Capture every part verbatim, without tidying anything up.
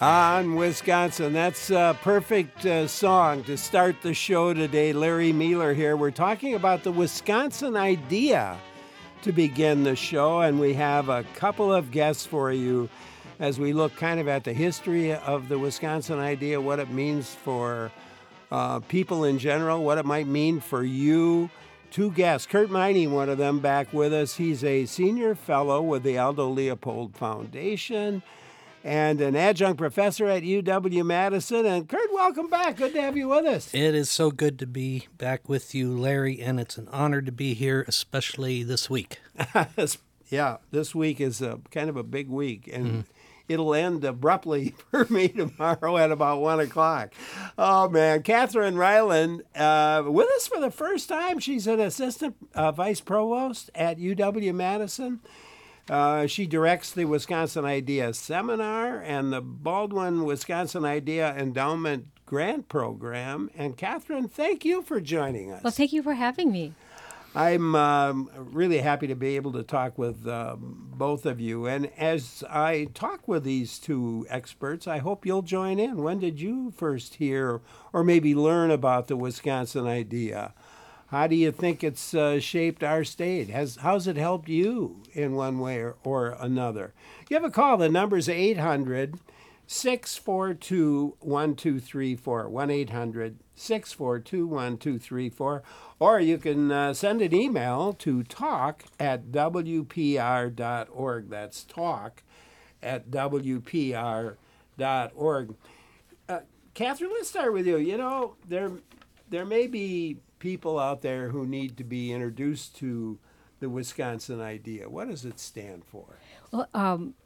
On Wisconsin. That's a perfect uh, song to start the show today. Larry Mueller here. We're talking about the Wisconsin idea to begin the show, and we have a couple of guests for you as we look kind of at the history of the Wisconsin idea, what it means for uh, people in general, what it might mean for you. Two guests, Kurt Meiney, one of them, back with us. He's a senior fellow with the Aldo Leopold Foundation and an adjunct professor at U W-Madison. And Kurt, welcome back. Good to have you with us. It is so good to be back with you, Larry, and it's an honor to be here, especially this week. Yeah, this week is a, kind of a big week, and mm. it'll end abruptly for me tomorrow at about one o'clock. Oh, man. Catherine Ryland, uh, with us for the first time. She's an assistant uh, vice provost at U W-Madison. Uh, she directs the Wisconsin Idea Seminar and the Baldwin Wisconsin Idea Endowment Grant Program. And Catherine, thank you for joining us. Well, thank you for having me. I'm um, really happy to be able to talk with um, both of you. And as I talk with these two experts, I hope you'll join in. When did you first hear or maybe learn about the Wisconsin Idea? How do you think it's uh, shaped our state? Has How's it helped you in one way or, or another? Give a call. The number's eight hundred, six four two, one two three four, one eight hundred, six four two, one two three four. Or you can uh, send an email to talk at w p r dot org. That's talk at w p r dot org. Uh, Catherine, let's start with you. You know, there there may be people out there who need to be introduced to the Wisconsin Idea. What does it stand for? Well, um,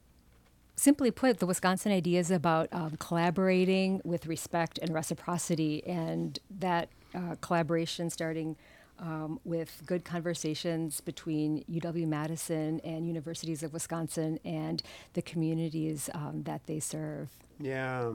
simply put, the Wisconsin Idea is about um, collaborating with respect and reciprocity, and that uh, collaboration starting um, with good conversations between U W-Madison and Universities of Wisconsin and the communities um, that they serve. Yeah.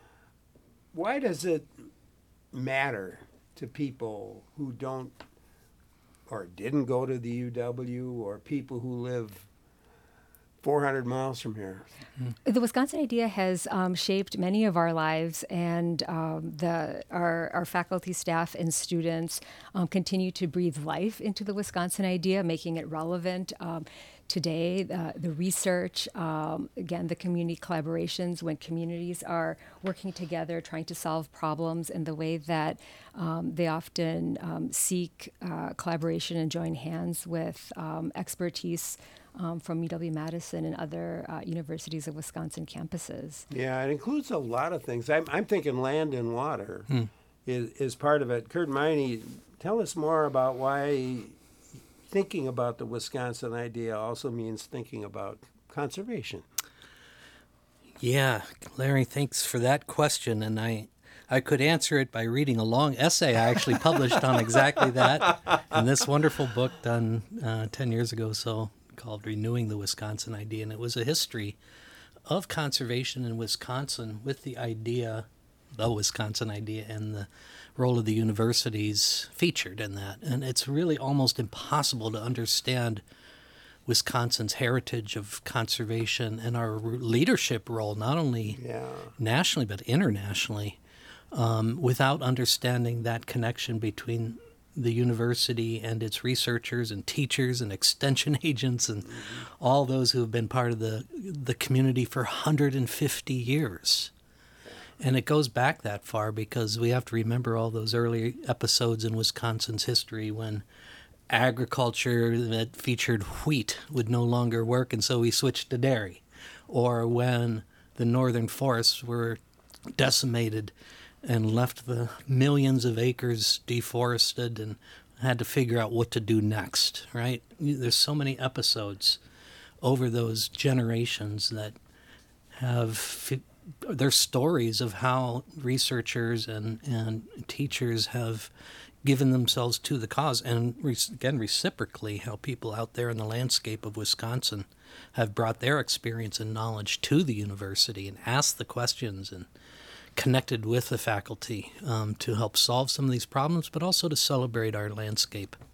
Why does it matter to people who don't or didn't go to the U W, or people who live four hundred miles from here? The Wisconsin Idea has um, shaped many of our lives, and um, the our, our faculty, staff, and students um, continue to breathe life into the Wisconsin Idea, making it relevant. Um, Today, uh, the research, um, again, the community collaborations, when communities are working together, trying to solve problems in the way that um, they often um, seek uh, collaboration and join hands with um, expertise um, from U W-Madison and other uh, universities of Wisconsin campuses. Yeah, it includes a lot of things. I'm, I'm thinking land and water hmm. is, is part of it. Kurt Meiney, tell us more about why thinking about the Wisconsin Idea also means thinking about conservation. Yeah, Larry, thanks for that question. And I, I could answer it by reading a long essay I actually published on exactly that in this wonderful book done uh, ten years ago so called Renewing the Wisconsin Idea. And it was a history of conservation in Wisconsin with the idea, the Wisconsin Idea, and the role of the universities featured in that. And it's really almost impossible to understand Wisconsin's heritage of conservation and our leadership role, not only yeah. nationally but internationally, um, without understanding that connection between the university and its researchers and teachers and extension agents and mm-hmm. all those who have been part of the the community for one hundred fifty years. And it goes back that far because we have to remember all those early episodes in Wisconsin's history when agriculture that featured wheat would no longer work, and so we switched to dairy. Or when the northern forests were decimated and left the millions of acres deforested and had to figure out what to do next, right? There's so many episodes over those generations that have... They're stories of how researchers and, and teachers have given themselves to the cause, and re- again, reciprocally, how people out there in the landscape of Wisconsin have brought their experience and knowledge to the university and asked the questions and connected with the faculty um, to help solve some of these problems, but also to celebrate our landscape.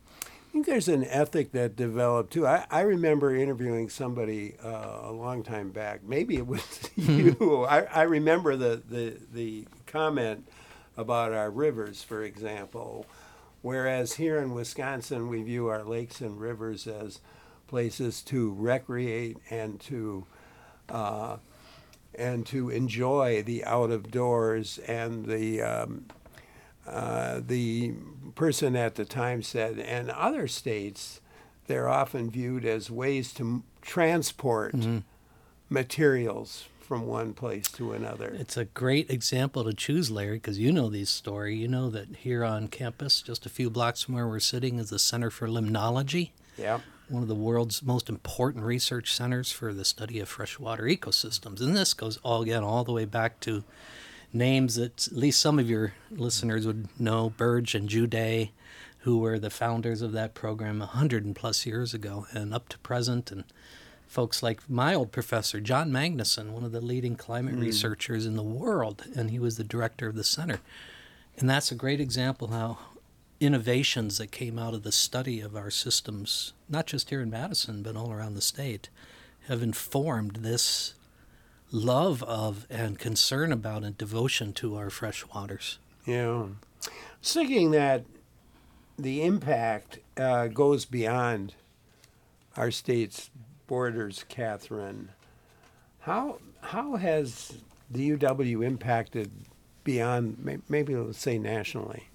I think there's an ethic that developed too. I, I remember interviewing somebody uh, a long time back. Maybe it was you. I, I remember the, the, the comment about our rivers, for example. Whereas here in Wisconsin, we view our lakes and rivers as places to recreate and to uh, and to enjoy the out of doors. And the um, uh, the person at the time said, in other states, they're often viewed as ways to m- transport mm-hmm. materials from one place to another. It's a great example to choose, Larry, because you know these stories. You know that here on campus, just a few blocks from where we're sitting, is the Center for Limnology. Yeah. One of the world's most important research centers for the study of freshwater ecosystems. And this goes all again all the way back to names that at least some of your listeners would know, Burge and Juday, who were the founders of that program a hundred and plus years ago and up to present, and folks like my old professor, John Magnuson, one of the leading climate mm. researchers in the world, and he was the director of the center. And that's a great example how innovations that came out of the study of our systems, not just here in Madison, but all around the state, have informed this love of and concern about and devotion to our fresh waters. Yeah. I was thinking that the impact uh, goes beyond our state's borders, Catherine. How how has the U W impacted beyond, maybe let's say nationally?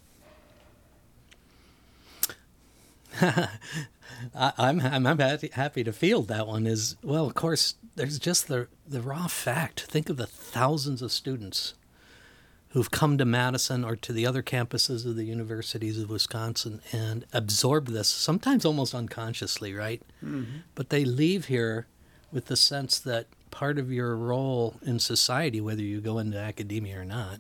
I, I'm I'm I'm happy, happy to field that one. Is well, of course, there's just the the raw fact. Think of the thousands of students who've come to Madison or to the other campuses of the universities of Wisconsin and absorb this, sometimes almost unconsciously, right? Mm-hmm. But they leave here with the sense that part of your role in society, whether you go into academia or not,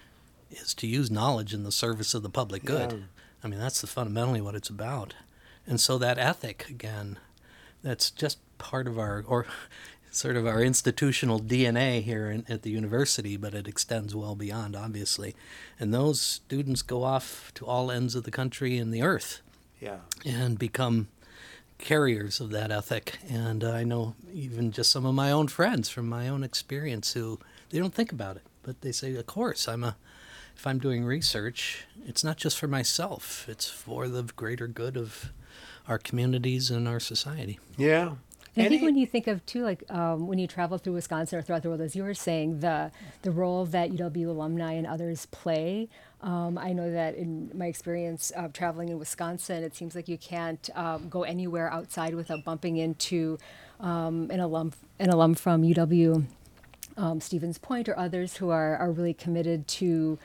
is to use knowledge in the service of the public good. Yeah. I mean, that's the fundamentally what it's about. And so that ethic, again, that's just part of our, or sort of our institutional D N A here in, at the university, but it extends well beyond, obviously. And those students go off to all ends of the country and the earth, yeah, and become carriers of that ethic. And uh, I know even just some of my own friends from my own experience who, they don't think about it, but they say, of course, I'm a, if I'm doing research, it's not just for myself, it's for the greater good of our communities and our society. Yeah. And I think when you think of, too, like um, when you travel through Wisconsin or throughout the world, as you were saying, the the role that U W alumni and others play, um, I know that in my experience of traveling in Wisconsin, it seems like you can't um, go anywhere outside without bumping into um, an alum an alum from U W, um, Stevens Point, or others who are, are really committed to,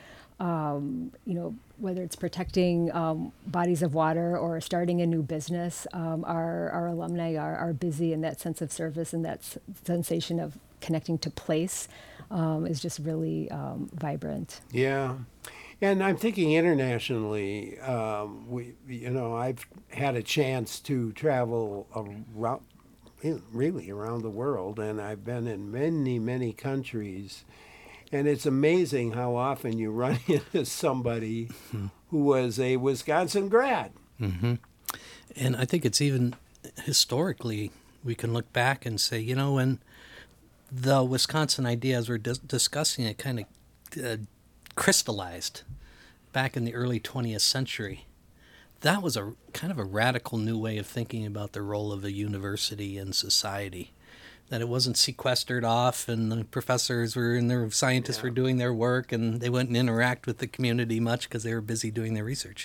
um, you know, whether it's protecting um, bodies of water or starting a new business, um, our, our alumni are, are busy, in that sense of service and that s- sensation of connecting to place um, is just really um, vibrant. Yeah. And I'm thinking internationally, um, we, you know, I've had a chance to travel around, really around the world, and I've been in many, many countries. And it's amazing how often you run into somebody mm-hmm. who was a Wisconsin grad. Mm-hmm. And I think it's even historically, we can look back and say, you know, when the Wisconsin idea, as we're dis- discussing it, kind of uh, crystallized back in the early twentieth century, that was a kind of a radical new way of thinking about the role of a university in society. That it wasn't sequestered off and the professors were and their scientists yeah. were doing their work and they wouldn't interact with the community much because they were busy doing their research.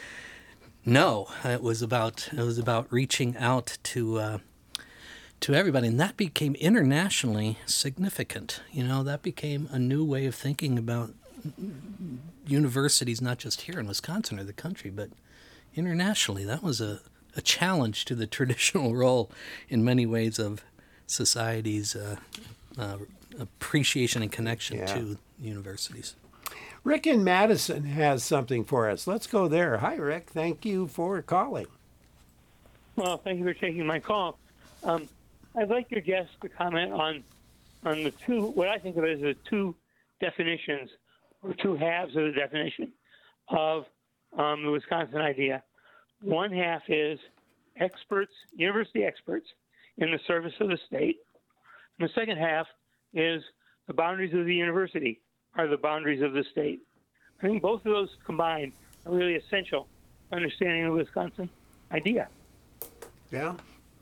No, it was about it was about reaching out to uh, to everybody, and that became internationally significant. You know, that became a new way of thinking about universities, not just here in Wisconsin or the country, but internationally. That was a, a challenge to the traditional role in many ways of society's uh, uh, appreciation and connection yeah. to universities. Rick in Madison has something for us. Let's go there. Hi, Rick. Thank you for calling. Well, thank you for taking my call. Um, I'd like your guest to comment on on the two, what I think of as the two definitions, or two halves of the definition of um, the Wisconsin idea. one half is experts, university experts in the service of the state. And the second half is the boundaries of the university are the boundaries of the state. I think both of those combined are really essential to understanding the Wisconsin idea. Yeah.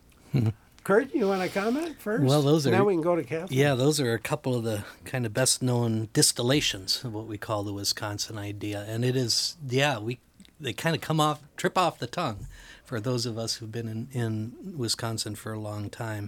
Kurt, you want to comment first? Well, those are now we can go to Catherine. Yeah, those are a couple of the kind of best known distillations of what we call the Wisconsin idea, and it is yeah we they kind of come off trip off the tongue for those of us who've been in, in Wisconsin for a long time,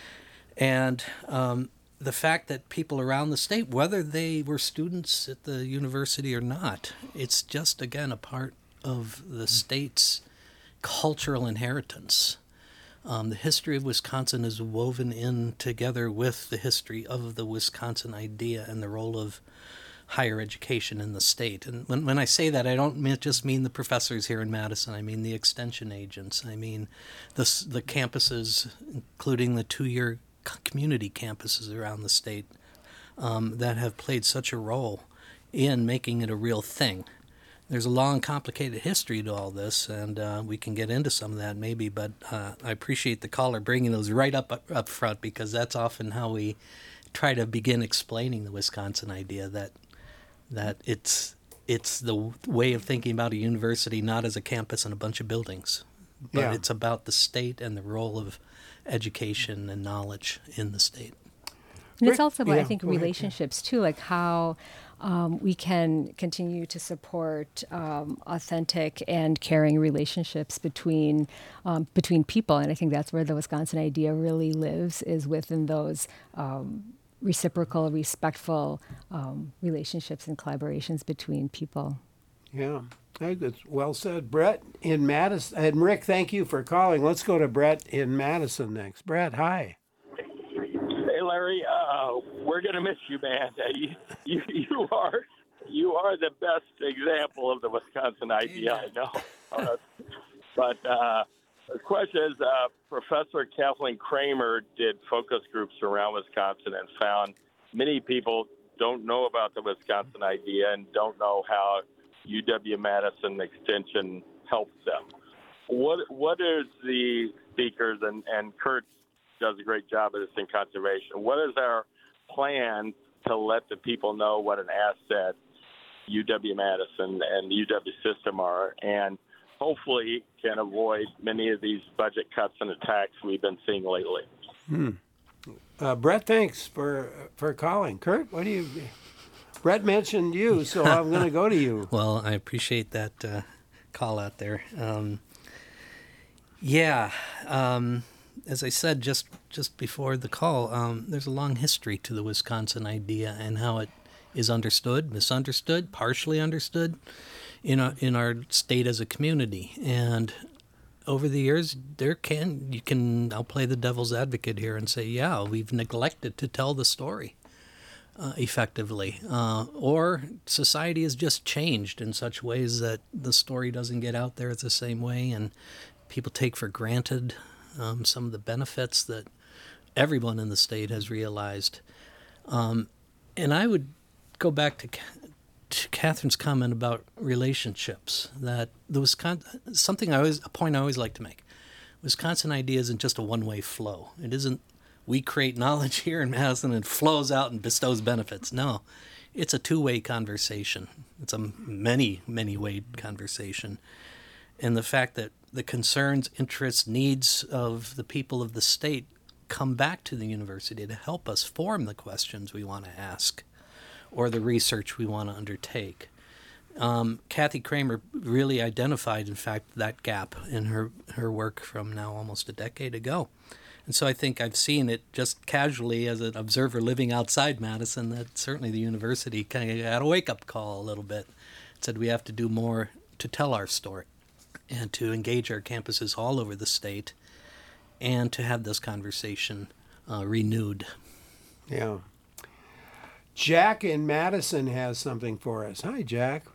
and um, the fact that people around the state, whether they were students at the university or not, it's just again a part of the state's cultural inheritance. Um, the history of Wisconsin is woven in together with the history of the Wisconsin idea and the role of higher education in the state. And when, when I say that, I don't mean, just mean the professors here in Madison. I mean the extension agents. I mean the, the campuses, including the two-year community campuses around the state um, that have played such a role in making it a real thing. There's a long, complicated history to all this, and uh, we can get into some of that maybe, but uh, I appreciate the caller bringing those right up up front, because that's often how we try to begin explaining the Wisconsin idea, that that it's it's the way of thinking about a university not as a campus and a bunch of buildings, but Yeah. it's about the state and the role of education and knowledge in the state. And it's also about, Yeah, I think, go ahead. relationships too, like how um, we can continue to support um, authentic and caring relationships between um, between people. And I think that's where the Wisconsin idea really lives, is within those um, reciprocal, respectful um, relationships and collaborations between people. Yeah, I think that's well said. Brett in Madison, and Rick, thank you for calling. Let's go to Brett in Madison next. Brett, hi. Hey, Larry, uh, we're gonna miss you, man. Uh, you, you, you are, you are the best example of the Wisconsin idea I know. Uh, but uh, the question is, uh, Professor Kathleen Kramer did focus groups around Wisconsin and found many people don't know about the Wisconsin idea and don't know how U W-Madison Extension helps them. What What is the speakers, and, and Kurt does a great job of this in conservation, what is our plan to let the people know what an asset U W-Madison and the U W system are, and hopefully can avoid many of these budget cuts and attacks we've been seeing lately? Hmm. Uh, Brett, thanks for for calling. Kurt, what do you? Brett mentioned you, so I'm going to go to you. Well, I appreciate that uh, call out there. Um, yeah, um, as I said just just before the call, um, there's a long history to the Wisconsin idea and how it is understood, misunderstood, partially understood in our, in our state as a community. And over the years, there can you can I'll play the devil's advocate here and say, yeah, we've neglected to tell the story uh, effectively, uh, or society has just changed in such ways that the story doesn't get out there the same way, and people take for granted um, some of the benefits that everyone in the state has realized. Um, and I would go back to, to Catherine's comment about relationships. That the Wisconsin, something I always, a point I always like to make. Wisconsin idea isn't just a one-way flow. It isn't we create knowledge here in Madison and it flows out and bestows benefits. No, it's a two-way conversation. It's a many, many-way conversation. And the fact that the concerns, interests, needs of the people of the state come back to the university to help us form the questions we want to ask or the research we want to undertake. Um, Kathy Kramer really identified, in fact, that gap in her, her work from now almost a decade ago. And so I think I've seen it just casually as an observer living outside Madison, that certainly the university kind of got a wake-up call a little bit. It said we have to do more to tell our story and to engage our campuses all over the state and to have this conversation uh, renewed. Yeah. Jack in Madison has something for us. Hi, Jack.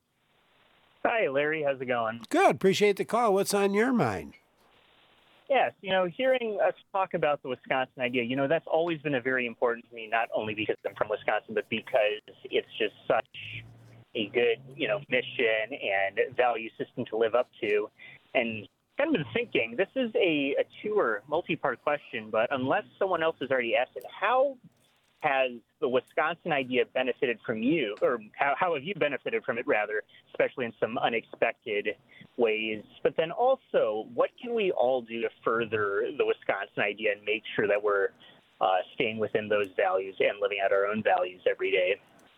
Hi, Larry. How's it going? Good. Appreciate the call. What's on your mind? Yes, you know, hearing us talk about the Wisconsin idea, you know, that's always been a very important to me, not only because I'm from Wisconsin, but because it's just such a good, you know, mission and value system to live up to. And kind of been thinking, this is a, a two-or multi-part question, but unless someone else has already asked it, how has the Wisconsin idea benefited from you, or how, how have you benefited from it, rather, especially in some unexpected ways? But then also, what can we all do to further the Wisconsin idea and make sure that we're uh, staying within those values and living out our own values every day?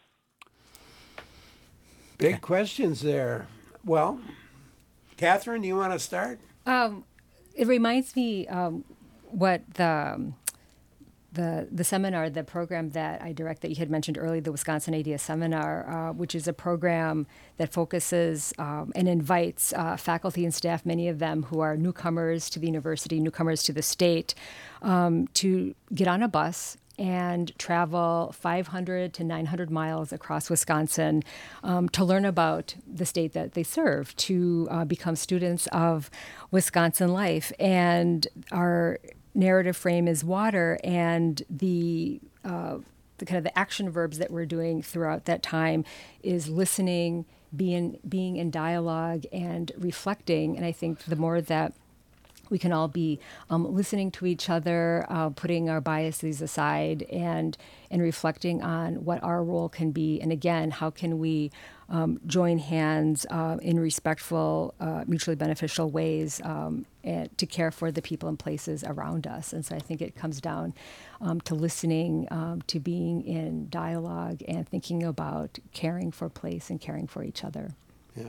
Big questions there. Well, Catherine, do you want to start? Um, it reminds me um, what the um, the the seminar, the program that I direct that you had mentioned earlier, the Wisconsin Idea Seminar, uh, which is a program that focuses um, and invites uh, faculty and staff, many of them who are newcomers to the university, newcomers to the state, um, to get on a bus and travel five hundred to nine hundred miles across Wisconsin um, to learn about the state that they serve, to uh, become students of Wisconsin life. And our narrative frame is water, and the uh, the kind of the action verbs that we're doing throughout that time is listening, being being in dialogue, and reflecting. And I think the more that we can all be um, listening to each other, uh, putting our biases aside, and and reflecting on what our role can be. And again, how can we um, join hands uh, in respectful, uh, mutually beneficial ways um, and to care for the people and places around us. And so I think it comes down um, to listening, um, to being in dialogue, and thinking about caring for place and caring for each other. Yeah.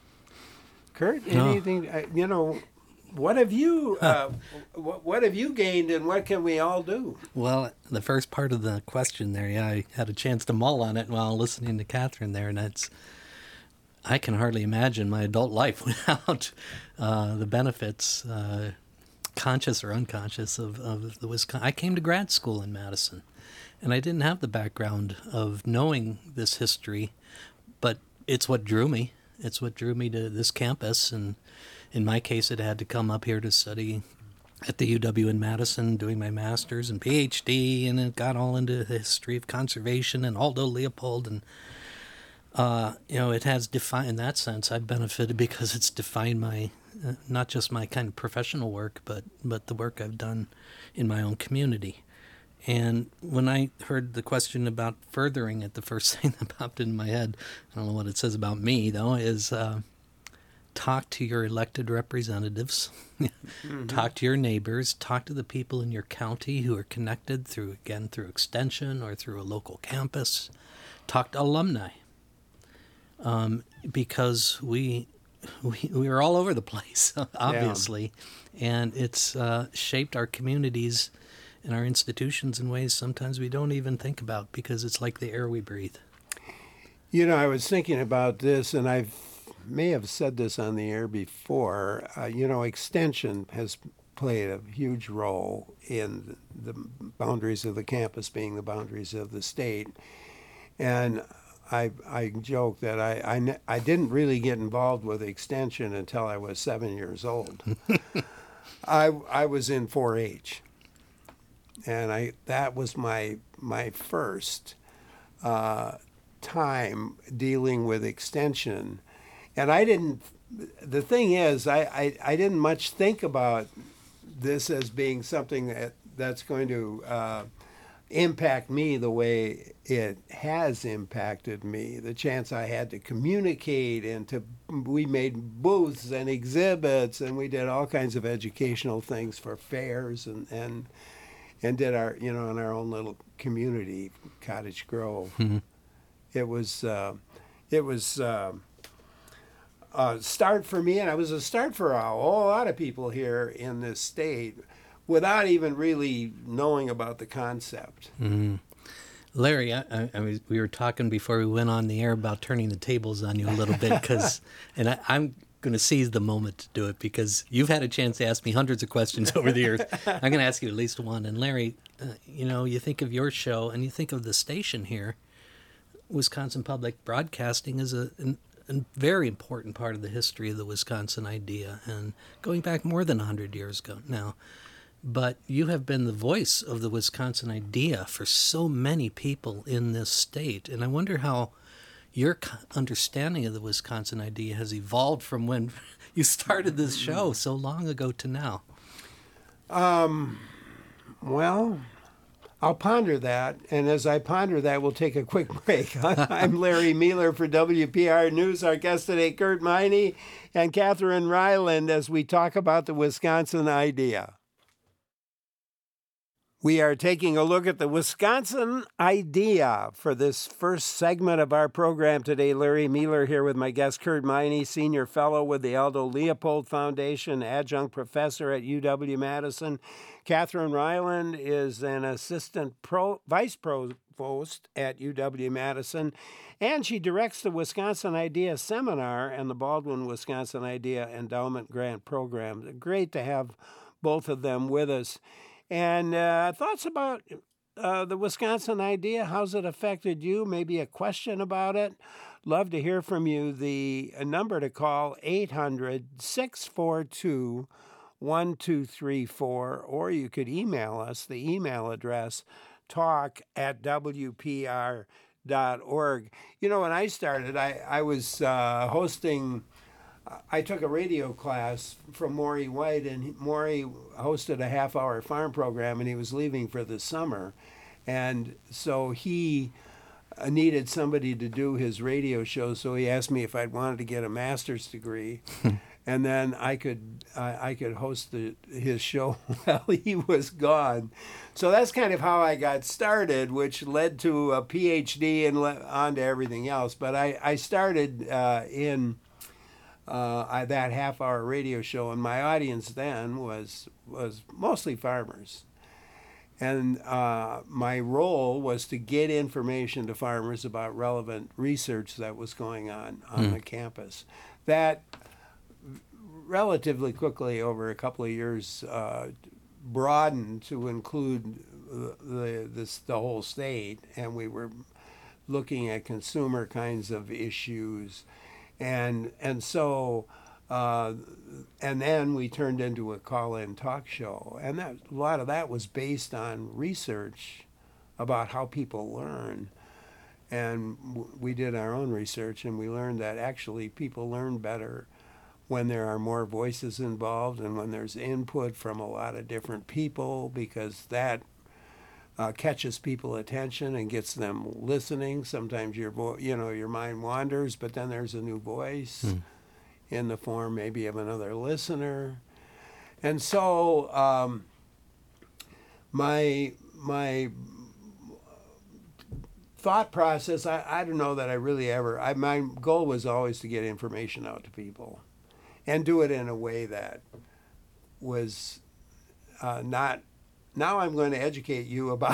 Kurt, No. anything, uh, you know, what have you uh, what, what have you gained, and what can we all do? Well, the first part of the question there, yeah, I had a chance to mull on it while listening to Catherine there, and it's, I can hardly imagine my adult life without uh, the benefits, uh, conscious or unconscious, of, of the Wisconsin. I came to grad school in Madison, and I didn't have the background of knowing this history, but it's what drew me. It's what drew me to this campus, and in my case, it had to come up here to study at the U W in Madison, doing my master's and P H D, and it got all into the history of conservation and Aldo Leopold, and uh, you know, it has defined, in that sense, I've benefited because it's defined my, uh, not just my kind of professional work, but but the work I've done in my own community. And when I heard the question about furthering it, the first thing that popped in my head, I don't know what it says about me, though, is uh, talk to your elected representatives, mm-hmm. talk to your neighbors, talk to the people in your county who are connected through, again, through extension or through a local campus. Talk to alumni, um, because we, we we are all over the place, obviously, yeah. and it's uh, shaped our communities and our institutions in ways sometimes we don't even think about, because it's like the air we breathe. You know, I was thinking about this, and I've may have said this on the air before. Uh, you know, extension has played a huge role in the boundaries of the campus being the boundaries of the state. And I I joke that I, I, ne- I didn't really get involved with extension until I was seven years old. I I was in four H, and I that was my my first uh, time dealing with extension. And I didn't, the thing is, I, I, I didn't much think about this as being something that, that's going to uh, impact me the way it has impacted me. The chance I had to communicate, and to, we made booths and exhibits, and we did all kinds of educational things for fairs, and, and, and did our, you know, in our own little community, Cottage Grove. Mm-hmm. It was, uh, it was, uh, a start for me, and it was a start for a whole lot of people here in this state without even really knowing about the concept. Mm-hmm. Larry, I, I, I was, we were talking before we went on the air about turning the tables on you a little bit, because, and I, I'm going to seize the moment to do it, because you've had a chance to ask me hundreds of questions over the years. I'm going to ask you at least one. And Larry, uh, you know, you think of your show and you think of the station here. Wisconsin Public Broadcasting is a an, a very important part of the history of the Wisconsin idea, and going back more than one hundred years ago now. But you have been the voice of the Wisconsin idea for so many people in this state, and I wonder how your understanding of the Wisconsin idea has evolved from when you started this show so long ago to now. Um, well, I'll ponder that, and as I ponder that, we'll take a quick break. I'm Larry Mealer for W P R News. Our guest today, Kurt Miney and Catherine Ryland, as we talk about the Wisconsin idea. We are taking a look at the Wisconsin idea for this first segment of our program today. Larry Mealer here with my guest, Kurt Miney, Senior Fellow with the Aldo Leopold Foundation, Adjunct Professor at U W-Madison. Catherine Ryland is an Assistant Pro, Vice Provost at U W-Madison, and she directs the Wisconsin Idea Seminar and the Baldwin Wisconsin Idea Endowment Grant Program. Great to have both of them with us. And uh, thoughts about uh, the Wisconsin idea, how's it affected you? Maybe a question about it. Love to hear from you. The number to call, eight hundred, six four two, one two three four, or you could email us. The email address, talk at w p r dot org. You know, when I started, I, I was uh, hosting... I took a radio class from Maury White, and Maury hosted a half-hour farm program, and he was leaving for the summer. And so he needed somebody to do his radio show, so he asked me if I'd wanted to get a master's degree. And then I could uh, I could host the, his show while he was gone. So that's kind of how I got started, which led to a P H D and le- on to everything else. But I, I started uh, in... Uh, I, that half-hour radio show, and my audience then was was mostly farmers, and uh, my role was to get information to farmers about relevant research that was going on on mm. the campus. That relatively quickly, over a couple of years, uh, broadened to include the, the this the whole state, and we were looking at consumer kinds of issues. And and so, uh, and then we turned into a call-in talk show. And that, a lot of that was based on research about how people learn. And w- we did our own research, and we learned that actually people learn better when there are more voices involved and when there's input from a lot of different people, because that Uh, catches people's attention and gets them listening. Sometimes your vo- you know your mind wanders, but then there's a new voice mm. in the form maybe of another listener. And so um, my my thought process, I, I don't know that I really ever, I, my goal was always to get information out to people and do it in a way that was uh, not, now I'm going to educate you about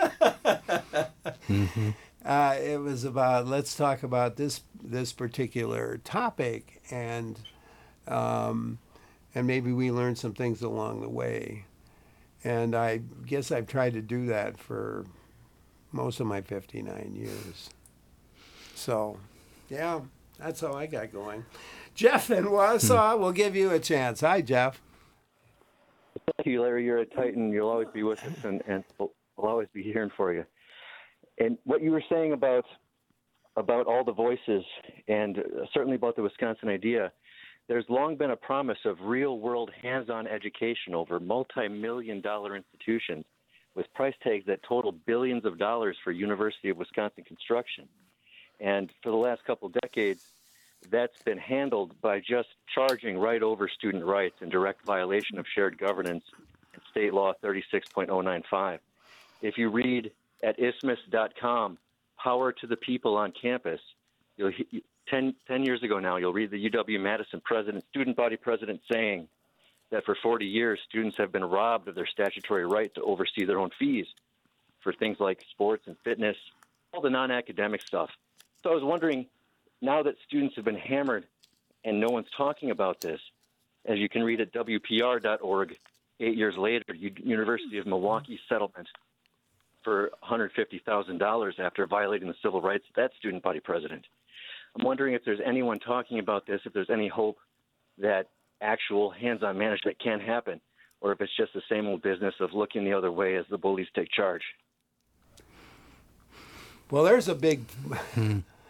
mm-hmm. uh, it was about, let's talk about this this particular topic, and um, and maybe we learn some things along the way. And I guess I've tried to do that for most of my fifty-nine years. So, yeah, that's how I got going. Jeff in Wausau, we'll give you a chance. Hi, Jeff. Thank you, Larry. You're a Titan. You'll always be with us, and, and we'll, we'll always be hearing for you. And what you were saying about about all the voices, and certainly about the Wisconsin idea, there's long been a promise of real-world hands-on education over multi-million dollar institutions with price tags that total billions of dollars for University of Wisconsin construction. And for the last couple of decades, that's been handled by just charging right over student rights in direct violation of shared governance and state law thirty-six point oh nine five. If you read at isthmus dot com, Power to the People on Campus, you'll, ten, ten years ago now, you'll read the U W-Madison president, student body president saying that for forty years, students have been robbed of their statutory right to oversee their own fees for things like sports and fitness, all the non-academic stuff. So I was wondering, now that students have been hammered and no one's talking about this, as you can read at W P R dot org, eight years later, U- University of Milwaukee settlement for one hundred fifty thousand dollars after violating the civil rights of that student body president. I'm wondering if there's anyone talking about this, if there's any hope that actual hands-on management can happen, or if it's just the same old business of looking the other way as the bullies take charge. Well, there's a big...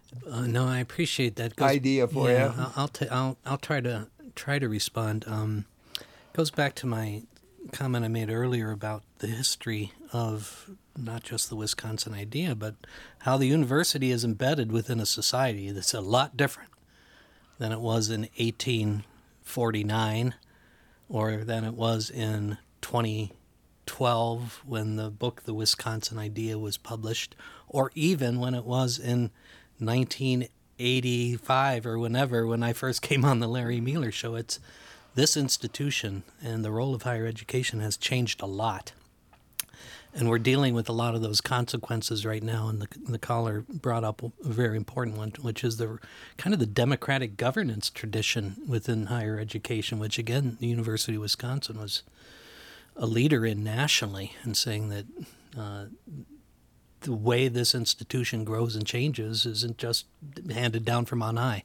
Uh, no, I appreciate that. Goes, idea for yeah, you. I'll I'll, t- I'll I'll try to try to respond. Um, goes back to my comment I made earlier about the history of not just the Wisconsin idea, but how the university is embedded within a society that's a lot different than it was in eighteen forty-nine or than it was in twenty twelve when the book The Wisconsin Idea was published, or even when it was in nineteen eighty-five or whenever, when I first came on the Larry Mueller Show. It's this institution and the role of higher education has changed a lot. And we're dealing with a lot of those consequences right now. And the, the caller brought up a very important one, which is the kind of the democratic governance tradition within higher education, which, again, the University of Wisconsin was a leader in nationally, and saying that uh, the way this institution grows and changes isn't just handed down from on high.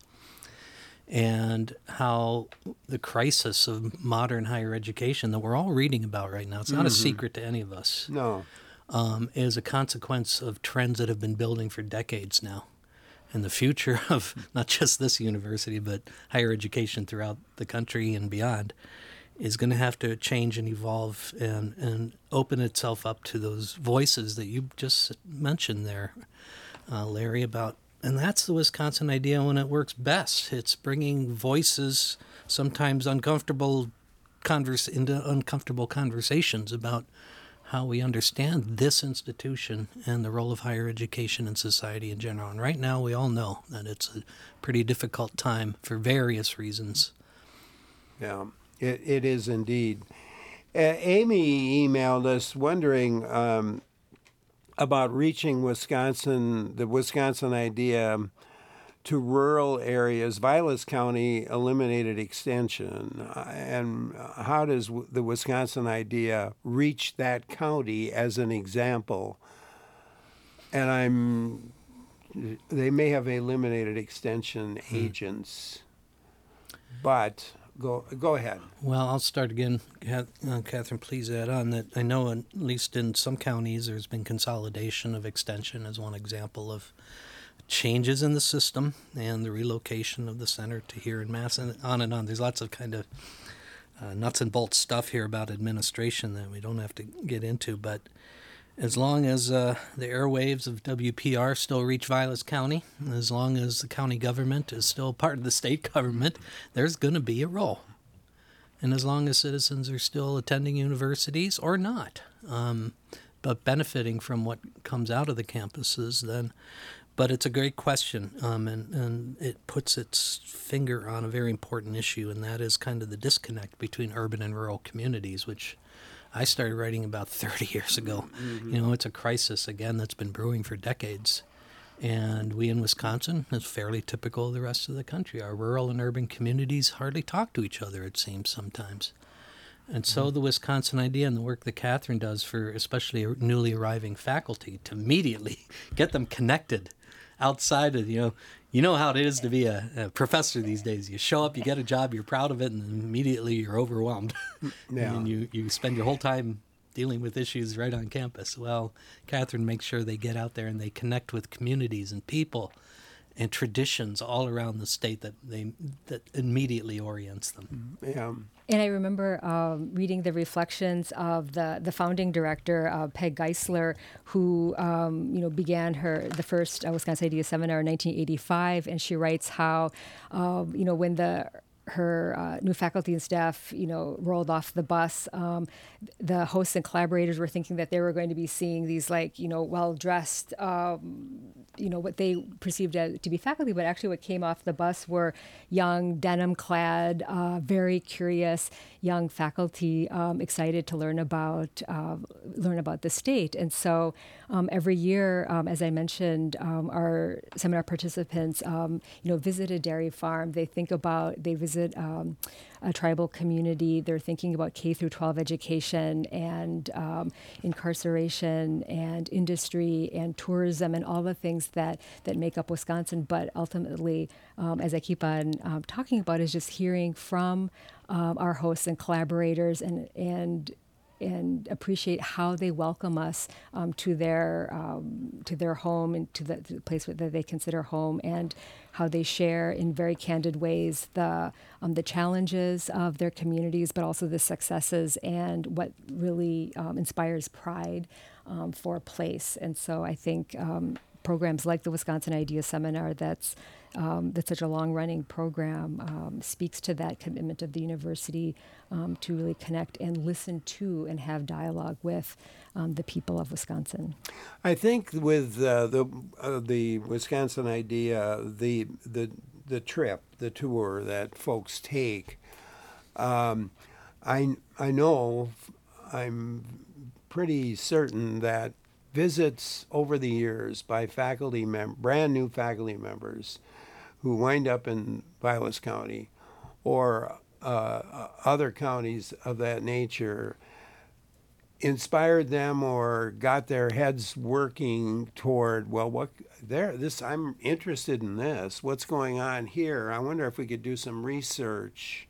And how the crisis of modern higher education that we're all reading about right now, it's not mm-hmm. a secret to any of us, no, um, is a consequence of trends that have been building for decades now. And the future of not just this university, but higher education throughout the country and beyond is going to have to change and evolve and, and open itself up to those voices that you just mentioned there, uh, Larry, about. And that's the Wisconsin idea when it works best. It's bringing voices, sometimes uncomfortable, converse, into uncomfortable conversations about how we understand this institution and the role of higher education in society in general. And right now, we all know that it's a pretty difficult time for various reasons. Yeah, it, it is indeed. Uh, Amy emailed us wondering um, about reaching Wisconsin, the Wisconsin idea to rural areas. Vilas County eliminated extension. And how does the Wisconsin idea reach that county as an example? And I'm, they may have eliminated extension hmm. agents, but go go ahead. Well, I'll start again. Catherine, please add on that. I know at least in some counties there's been consolidation of extension as one example of changes in the system and the relocation of the center to here in Mass, and on and on. There's lots of kind of uh, nuts and bolts stuff here about administration that we don't have to get into, but as long as uh, the airwaves of W P R still reach Vilas County, as long as the county government is still part of the state government, there's going to be a role. And as long as citizens are still attending universities or not, um, but benefiting from what comes out of the campuses, then. But it's a great question, um, and, and it puts its finger on a very important issue, and that is kind of the disconnect between urban and rural communities, which I started writing about thirty years ago. Mm-hmm. You know, it's a crisis, again, that's been brewing for decades. And we in Wisconsin, is fairly typical of the rest of the country. Our rural and urban communities hardly talk to each other, it seems, sometimes. And so the Wisconsin idea and the work that Catherine does for especially newly arriving faculty to immediately get them connected outside of, you know, you know how it is to be a, a professor these days. You show up, you get a job, you're proud of it, and immediately you're overwhelmed. Yeah. And you, you spend your whole time dealing with issues right on campus. Well, Catherine makes sure they get out there and they connect with communities and people and traditions all around the state that they that immediately orients them. Yeah. And I remember um, reading the reflections of the, the founding director, uh, Peg Geisler, who um, you know began her the first uh, Wisconsin Idea Seminar in nineteen eighty-five, and she writes how um, you know when the her uh, new faculty and staff, you know, rolled off the bus. Um, the hosts and collaborators were thinking that they were going to be seeing these, like, you know, well-dressed, um, you know, what they perceived as to be faculty, but actually what came off the bus were young, denim-clad, uh, very curious young faculty, um, excited to learn about uh, learn about the state. And so um, every year, um, as I mentioned, um, our seminar participants, um, you know, visit a dairy farm. They think about, they visit Um, a tribal community. They're thinking about K through twelve education and um, incarceration and industry and tourism and all the things that, that make up Wisconsin. But ultimately, um, as I keep on um, talking about, is just hearing from um, our hosts and collaborators and and and appreciate how they welcome us um, to their um, to their home and to the, to the place that they consider home, and how they share in very candid ways the um, the challenges of their communities, but also the successes and what really um, inspires pride um, for a place. And so I think um, programs like the Wisconsin Idea Seminar, that's um, that's such a long-running program, um, speaks to that commitment of the university um, to really connect and listen to and have dialogue with um, the people of Wisconsin. I think with uh, the uh, the Wisconsin Idea, the the the trip, the tour that folks take, um, I I know, I'm pretty certain that visits over the years by faculty mem- brand new faculty members who wind up in Vilas County or uh, other counties of that nature inspired them or got their heads working toward, well, what there this I'm interested in this. What's going on here? I wonder if we could do some research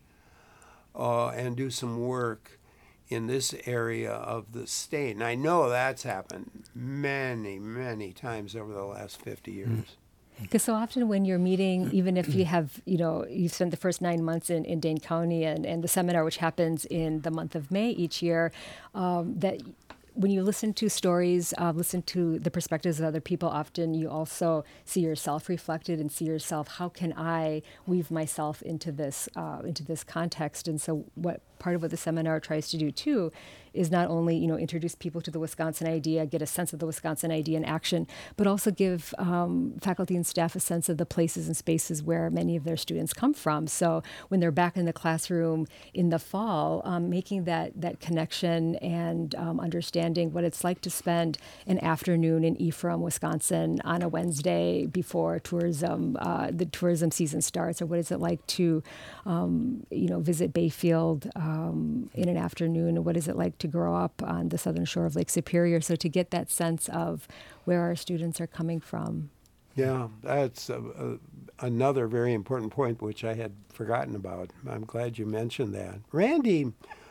uh, and do some work in this area of the state. And I know that's happened many, many times over the last fifty years. Because so often when you're meeting, even if you have, you know, you've spent the first nine months in, in Dane County and, and the seminar, which happens in the month of May each year, um, that when you listen to stories, uh, listen to the perspectives of other people, often you also see yourself reflected and see yourself, how can I weave myself into this, uh, into this context? And so what part of what the seminar tries to do too is not only, you know, introduce people to the Wisconsin Idea, get a sense of the Wisconsin Idea in action, but also give um, faculty and staff a sense of the places and spaces where many of their students come from. So when they're back in the classroom in the fall, um, making that that connection and um, understanding what it's like to spend an afternoon in Ephraim, Wisconsin on a Wednesday before tourism, uh, the tourism season starts, or what is it like to, um, you know, visit Bayfield um, in an afternoon, or what is it like to to grow up on the southern shore of Lake Superior. So to get that sense of where our students are coming from. Yeah, that's a, a, another very important point, which I had forgotten about. I'm glad you mentioned that. Randy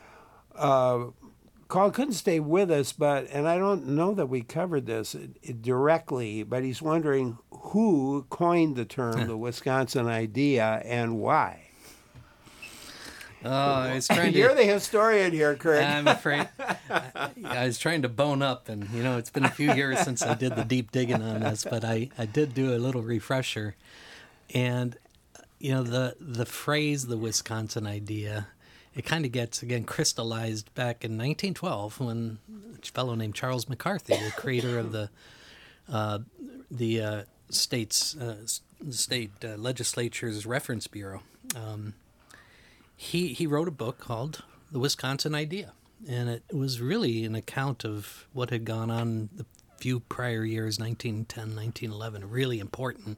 uh, called, couldn't stay with us, but, and I don't know that we covered this directly, but he's wondering who coined the term the Wisconsin Idea and why. Oh, I was trying to. You're the historian here, Kurt. I'm afraid. I, I was trying to bone up, and you know, it's been a few years since I did the deep digging on this, but I, I did do a little refresher, and you know, the the phrase "the Wisconsin Idea," it kind of gets again crystallized back in nineteen twelve when a fellow named Charles McCarthy, the creator of the uh, the uh, state's uh, state uh, legislature's reference bureau. Um, He he wrote a book called The Wisconsin Idea, and it was really an account of what had gone on the few prior years, nineteen ten, nineteen eleven, really important.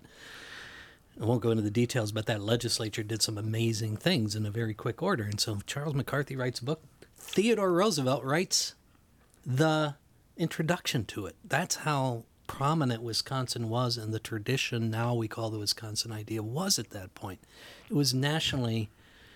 I won't go into the details, but that legislature did some amazing things in a very quick order. And so Charles McCarthy writes a book. Theodore Roosevelt writes the introduction to it. That's how prominent Wisconsin was, and the tradition now we call the Wisconsin Idea was at that point. It was nationally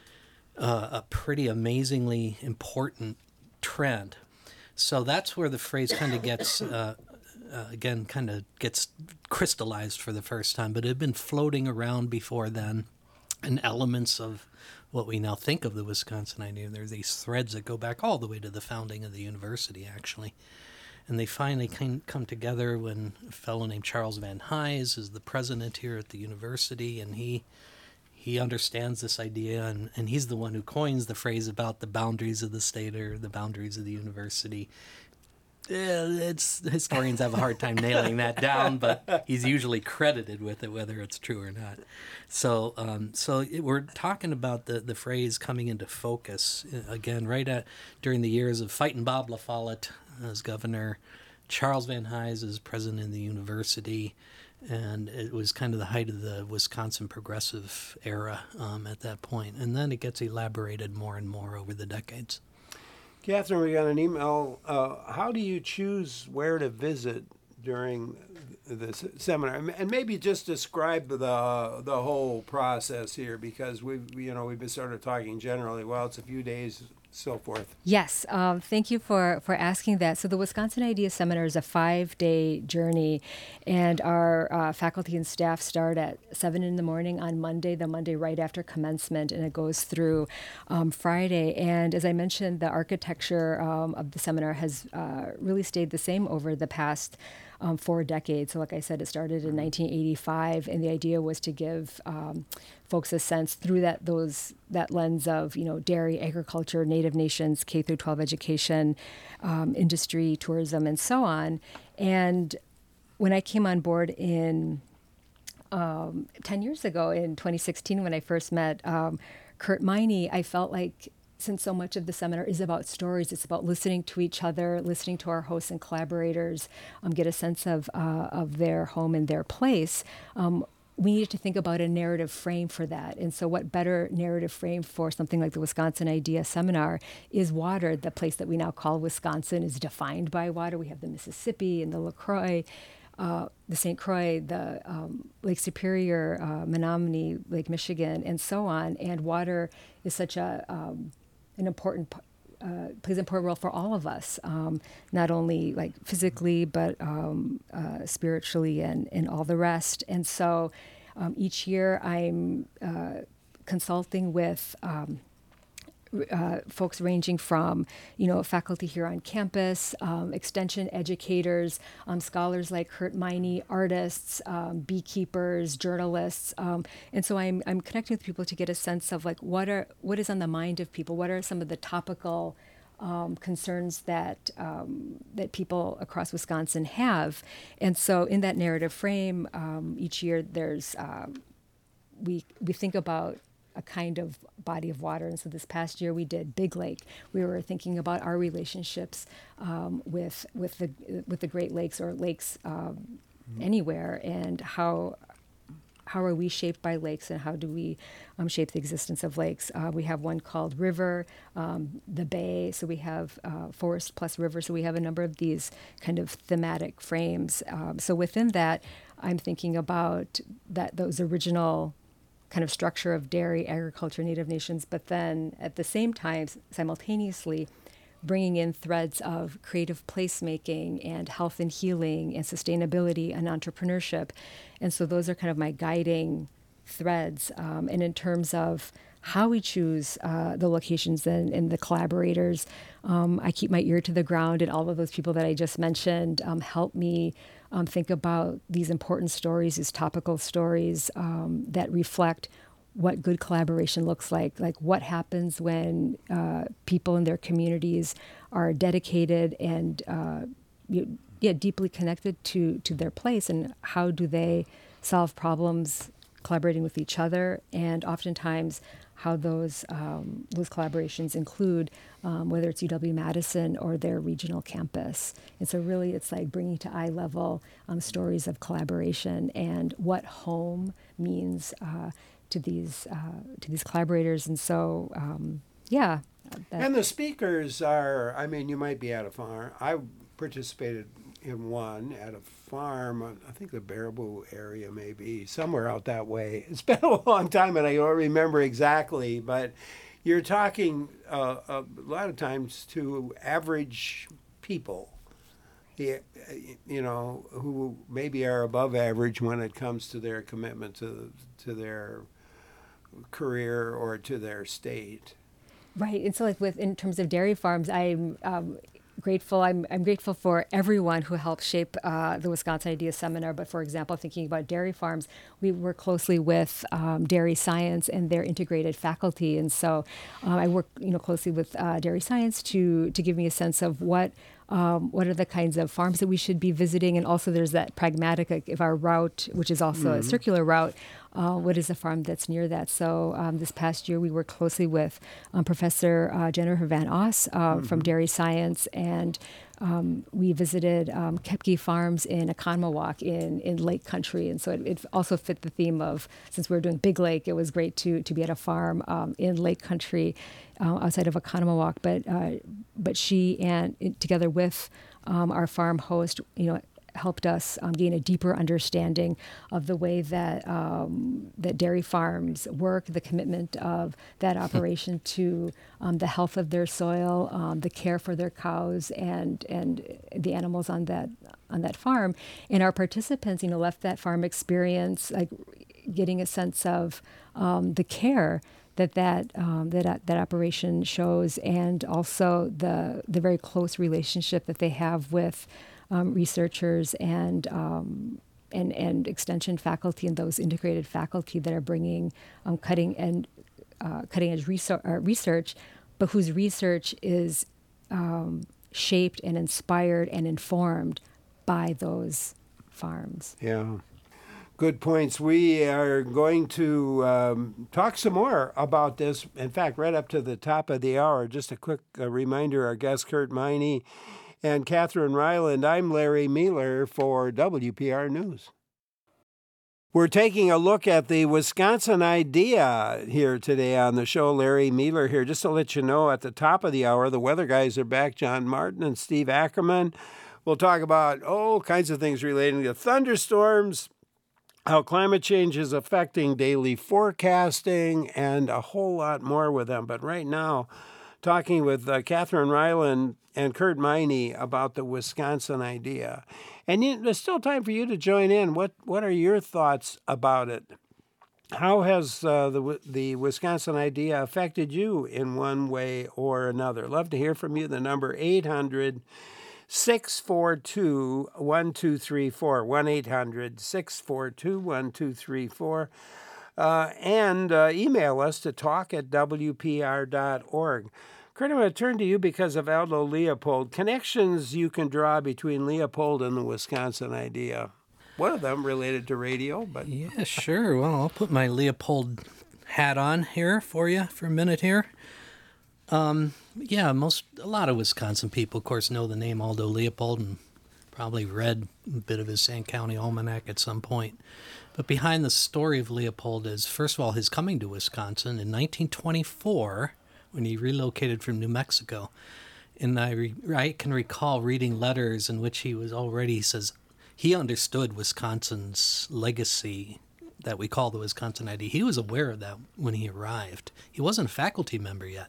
Uh, a pretty amazingly important trend. So that's where the phrase kind of gets, uh, uh, again, kind of gets crystallized for the first time. But it had been floating around before then, and elements of what we now think of the Wisconsin Idea. There are these threads that go back all the way to the founding of the university, actually. And they finally came, come together when a fellow named Charles Van Hise is the president here at the university, and he He understands this idea, and, and he's the one who coins the phrase about the boundaries of the state or the boundaries of the university. Yeah, it's historians have a hard time nailing that down, but he's usually credited with it, whether it's true or not. So, um, so it, we're talking about the, the phrase coming into focus again, right at during the years of fighting Bob La Follette as governor, Charles Van Hise as president of the university. And it was kind of the height of the Wisconsin progressive era um, at that point. And then it gets elaborated more and more over the decades. Catherine, we got an email. Uh, how do you choose where to visit during this seminar, and maybe just describe the the whole process here, because we've you know we've been sort of talking generally. Well, it's a few days, so forth. Yes, um, thank you for, for asking that. So the Wisconsin Idea Seminar is a five-day journey, and our uh, faculty and staff start at seven in the morning on Monday, the Monday right after commencement, and it goes through um, Friday. And as I mentioned, the architecture um, of the seminar has uh, really stayed the same over the past Um, four decades. So like I said, it started in nineteen eighty-five, and the idea was to give um, folks a sense through that those that lens of, you know, dairy, agriculture, Native nations, K through twelve education, um, industry, tourism, and so on. And when I came on board in um, ten years ago, in twenty sixteen, when I first met um, Kurt Miney, I felt like, since so much of the seminar is about stories, it's about listening to each other, listening to our hosts and collaborators, um, get a sense of uh, of their home and their place. Um, we needed to think about a narrative frame for that. And so what better narrative frame for something like the Wisconsin Idea Seminar is water. The place that we now call Wisconsin is defined by water. We have the Mississippi and the LaCroix, uh, the Saint Croix, the um, Lake Superior, uh, Menominee, Lake Michigan, and so on. And water is such a um, an important uh, plays an important role for all of us, um, not only like physically, but um, uh, spiritually and, and all the rest. And so um, each year I'm uh, consulting with um, Uh, folks ranging from, you know, faculty here on campus, um, extension educators, um, scholars like Kurt Miney, artists, um, beekeepers, journalists, um, and so I'm I'm connecting with people to get a sense of like what are what is on the mind of people, what are some of the topical um, concerns that um, that people across Wisconsin have, and so in that narrative frame, um, each year there's um, we we think about a kind of body of water. And so this past year we did Big Lake. We were thinking about our relationships um, with with the with the Great Lakes or lakes um, mm-hmm. anywhere, and how how are we shaped by lakes, and how do we um, shape the existence of lakes? Uh, we have one called River, um, the Bay. So we have uh, Forest plus River. So we have a number of these kind of thematic frames. Um, so within that, I'm thinking about that those original kind of structure of dairy, agriculture, Native nations, but then at the same time, simultaneously, bringing in threads of creative placemaking and health and healing and sustainability and entrepreneurship. And so those are kind of my guiding threads. Um, and in terms of how we choose uh, the locations and, and the collaborators, um, I keep my ear to the ground, and all of those people that I just mentioned um, help me Um, think about these important stories, these topical stories um, that reflect what good collaboration looks like. Like what happens when uh, people in their communities are dedicated and uh, you, yeah, deeply connected to, to their place, and how do they solve problems collaborating with each other, and oftentimes how those um, those collaborations include um, whether it's U W-Madison or their regional campus. And so really it's like bringing to eye level um, stories of collaboration and what home means uh, to these uh, to these collaborators. And so, um, yeah. That. And the speakers are, I mean, you might be at a farm. I participated in one at a farm, I think the Baraboo area maybe, somewhere out that way. It's been a long time and I don't remember exactly, but you're talking uh, a lot of times to average people, you know, who maybe are above average when it comes to their commitment to to their career or to their state. Right, and so like with in terms of dairy farms, I'm um, grateful. I'm I'm grateful for everyone who helped shape uh, the Wisconsin Idea Seminar. But for example, thinking about dairy farms, we work closely with um, dairy science and their integrated faculty, and so uh, I work you know closely with uh, dairy science to to give me a sense of what. Um, what are the kinds of farms that we should be visiting? And also there's that pragmatic, like if our route, which is also mm-hmm. a circular route, uh, what is the farm that's near that? So um, this past year we worked closely with um, Professor uh, Jennifer Van Oss uh, mm-hmm. from Dairy Science, and um, we visited um, Kepke Farms in Oconomowoc in, in Lake Country. And so it, it also fit the theme of, since we were doing Big Lake, it was great to to be at a farm um, in Lake Country uh, outside of Oconomowoc. But uh, but she and it, together with um, our farm host, you know, helped us um, gain a deeper understanding of the way that um, that dairy farms work, the commitment of that operation to um, the health of their soil, um, the care for their cows and and the animals on that on that farm. And our participants, you know, left that farm experience like getting a sense of um, the care that that um, that that operation shows, and also the the very close relationship that they have with um, researchers and um, and and extension faculty and those integrated faculty that are bringing um, cutting and uh, cutting edge research, uh, research, but whose research is um, shaped and inspired and informed by those farms. Yeah. Good points. We are going to um, talk some more about this. In fact, right up to the top of the hour, just a quick uh, reminder, our guests, Kurt Miney and Catherine Ryland. I'm Larry Mueller for W P R News. We're taking a look at the Wisconsin idea here today on the show. Larry Mueller here. Just to let you know, at the top of the hour, the weather guys are back, John Martin and Steve Ackerman. We'll talk about all kinds of things relating to thunderstorms, how climate change is affecting daily forecasting, and a whole lot more with them. But right now, talking with uh, Catherine Ryland and Kurt Miney about the Wisconsin idea. And you, there's still time for you to join in. What what are your thoughts about it? How has uh, the the Wisconsin idea affected you in one way or another? Love to hear from you. The number eight hundred, six four two, one two three four, one eight hundred, six four two, one two three four. Uh, and uh, email us to talk at w p r dot org. Kurt, I'm going to turn to you because of Aldo Leopold. Connections you can draw between Leopold and the Wisconsin idea. One of them related to radio, but... Yeah, sure. Well, I'll put my Leopold hat on here for you for a minute here. Um, yeah, most a lot of Wisconsin people, of course, know the name Aldo Leopold and probably read a bit of his Saint County Almanac at some point. But behind the story of Leopold is, first of all, his coming to Wisconsin in nineteen twenty-four when he relocated from New Mexico. And I, re- I can recall reading letters in which he was already, he says, he understood Wisconsin's legacy that we call the Wisconsin idea. He was aware of that when he arrived. He wasn't a faculty member yet.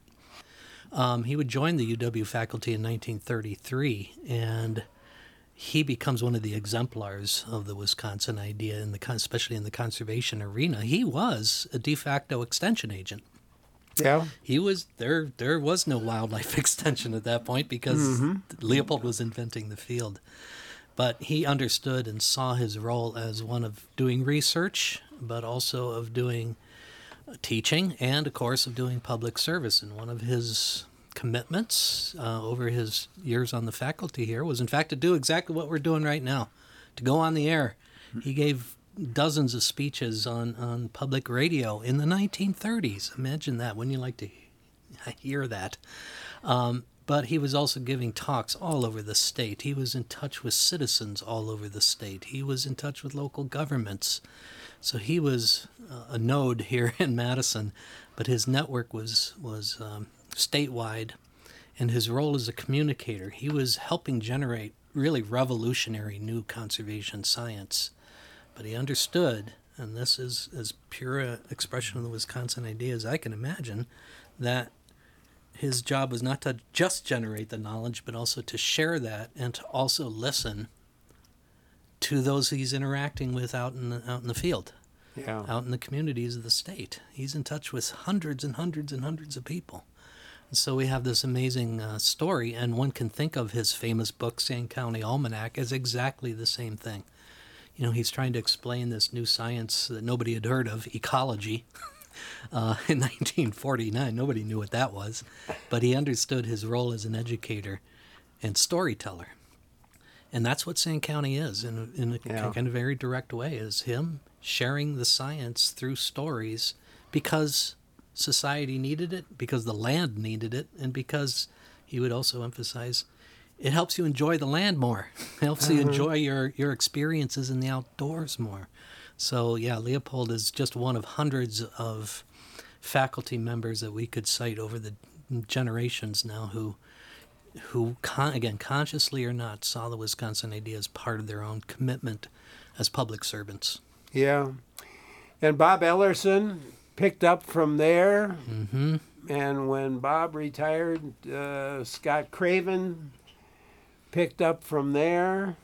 Um, he would join the U W faculty in nineteen thirty-three, and he becomes one of the exemplars of the Wisconsin idea, in the especially in the conservation arena. He was a de facto extension agent. Yeah, he was there. There was no wildlife extension at that point because mm-hmm. Leopold was inventing the field. But he understood and saw his role as one of doing research, but also of doing teaching, and of course of doing public service. And one of his commitments uh, over his years on the faculty here was, in fact, to do exactly what we're doing right now, to go on the air. He gave dozens of speeches on, on public radio in the nineteen thirties. Imagine that. Wouldn't you like to hear that? Um, but he was also giving talks all over the state. He was in touch with citizens all over the state. He was in touch with local governments. So he was uh, a node here in Madison, but his network was, was um, statewide, and his role as a communicator, he was helping generate really revolutionary new conservation science. But he understood, and this is as pure an expression of the Wisconsin idea as I can imagine, that his job was not to just generate the knowledge, but also to share that and to also listen to those he's interacting with out in the, out in the field, yeah. out in the communities of the state. He's in touch with hundreds and hundreds and hundreds of people. And so we have this amazing uh, story, and one can think of his famous book, Saint County Almanac, as exactly the same thing. You know, he's trying to explain this new science that nobody had heard of, ecology, uh, in nineteen forty-nine. Nobody knew what that was, but he understood his role as an educator and storyteller. And that's what Saint County is, in a, in a yeah. kind of very direct way, is him sharing the science through stories because society needed it, because the land needed it, and because he would also emphasize it helps you enjoy the land more. It helps uh-huh. you enjoy your, your experiences in the outdoors more. So, yeah, Leopold is just one of hundreds of faculty members that we could cite over the generations now who who, con- again, consciously or not, saw the Wisconsin idea as part of their own commitment as public servants. Yeah. And Bob Ellerson picked up from there. Mm-hmm. And when Bob retired, uh, Scott Craven picked up from there.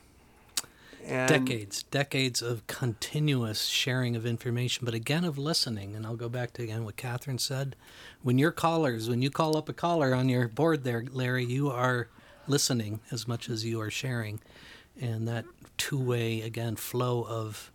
And Decades, decades of continuous sharing of information, but again of listening. And I'll go back to again what Catherine said. When your callers, when you call up a caller on your board there, Larry, you are listening as much as you are sharing. And that two-way, again, flow of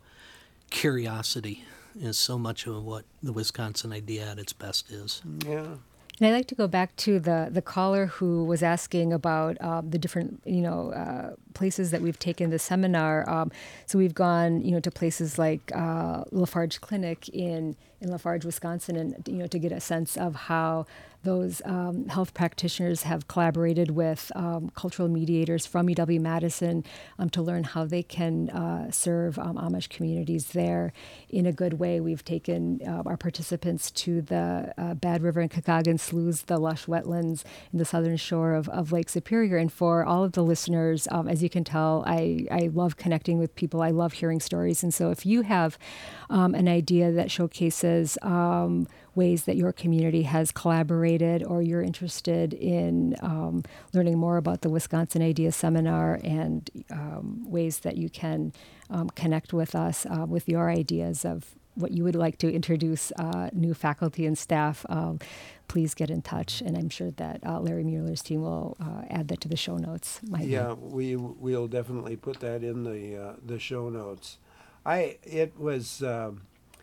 curiosity is so much of what the Wisconsin idea at its best is. Yeah. And I'd like to go back to the, the caller who was asking about um, the different, you know, uh, places that we've taken the seminar. Um, so we've gone, you know, to places like uh, Lafarge Clinic in, in Lafarge, Wisconsin, and, you know, to get a sense of how those um, health practitioners have collaborated with um, cultural mediators from U W-Madison um, to learn how they can uh, serve um, Amish communities there in a good way. We've taken uh, our participants to the uh, Bad River and Kakagan Sloughs, the lush wetlands in the southern shore of, of Lake Superior. And for all of the listeners, um, as you can tell, I, I love connecting with people. I love hearing stories. And so if you have um, an idea that showcases um, ways that your community has collaborated, or you're interested in um, learning more about the Wisconsin Idea Seminar and um, ways that you can um, connect with us uh, with your ideas of what you would like to introduce uh, new faculty and staff, um, please get in touch. And I'm sure that uh, Larry Mueller's team will uh, add that to the show notes. Might Yeah, we we'll definitely put that in the uh, the show notes. I it was. Um,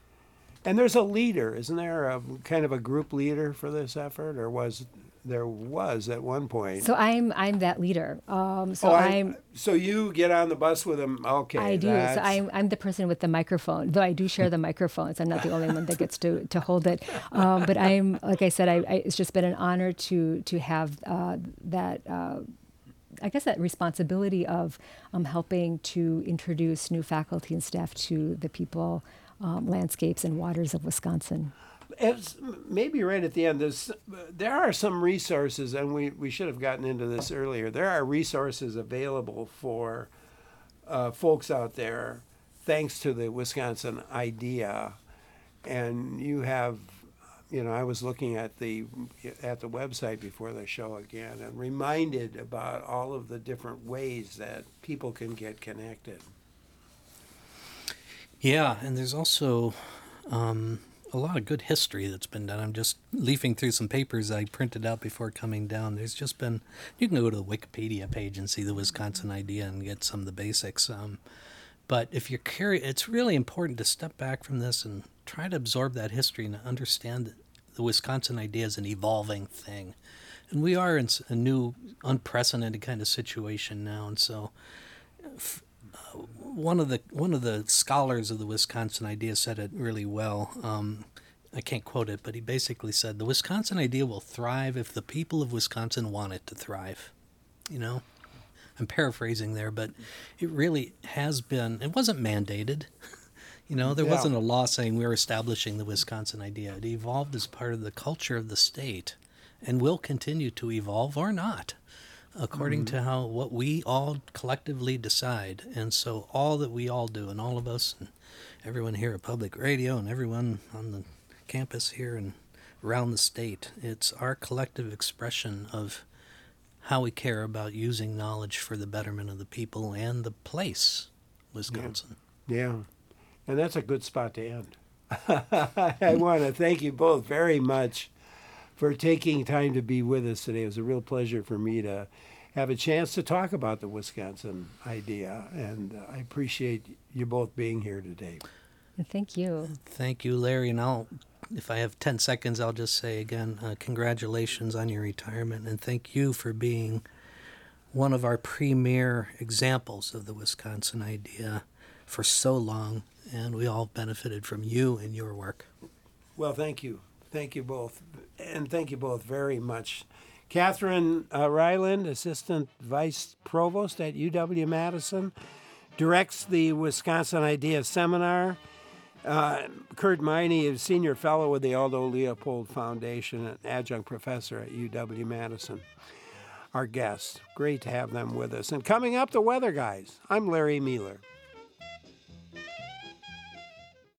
And there's a leader, isn't there? A kind of a group leader for this effort, or was there was at one point? So I'm I'm that leader. Um, so oh, I'm. So you get on the bus with him? Okay, I do. that's- So I'm I'm the person with the microphone. Though I do share the microphones. I'm not the only one that gets to, to hold it. Um, but I'm like I said, I, I, it's just been an honor to to have uh, that. Uh, I guess that responsibility of um, helping to introduce new faculty and staff to the people, um, landscapes, and waters of Wisconsin. It's maybe right at the end. There's, there are some resources, and we, we should have gotten into this earlier. There are resources available for uh, folks out there, thanks to the Wisconsin Idea. And you have, you know, I was looking at the at the website before the show again, and reminded about all of the different ways that people can get connected. Yeah, and there's also um, a lot of good history that's been done. I'm just leafing through some papers I printed out before coming down. There's just been, you can go to the Wikipedia page and see the Wisconsin Idea and get some of the basics. Um, but if you're curious, it's really important to step back from this and try to absorb that history and understand that the Wisconsin Idea is an evolving thing. And we are in a new, unprecedented kind of situation now. And so f- uh, one of the one of the scholars of the Wisconsin Idea said it really well. Um, I can't quote it, but he basically said, the Wisconsin Idea will thrive if the people of Wisconsin want it to thrive. You know? I'm paraphrasing there, but it really has been, it wasn't mandated. You know, there Yeah. wasn't a law saying we're establishing the Wisconsin Idea. It evolved as part of the culture of the state and will continue to evolve or not, according mm-hmm. to how what we all collectively decide. And so all that we all do, and all of us, and everyone here at Public Radio, and everyone on the campus here and around the state, it's our collective expression of how we care about using knowledge for the betterment of the people and the place, Wisconsin. Yeah. yeah. And that's a good spot to end. I want to thank you both very much for taking time to be with us today. It was a real pleasure for me to have a chance to talk about the Wisconsin Idea, and I appreciate you both being here today. Thank you. Thank you, Larry. And I'll, if I have ten seconds, I'll just say again, uh, congratulations on your retirement, and thank you for being one of our premier examples of the Wisconsin Idea for so long, and we all benefited from you and your work. Well, thank you. Thank you both. And thank you both very much. Catherine uh, Ryland, Assistant Vice Provost at U W-Madison, directs the Wisconsin Idea Seminar. Uh, Kurt Miney is Senior Fellow with the Aldo Leopold Foundation and Adjunct Professor at U W-Madison. our guests. Great to have them with us. And coming up, the weather guys. I'm Larry Mueller.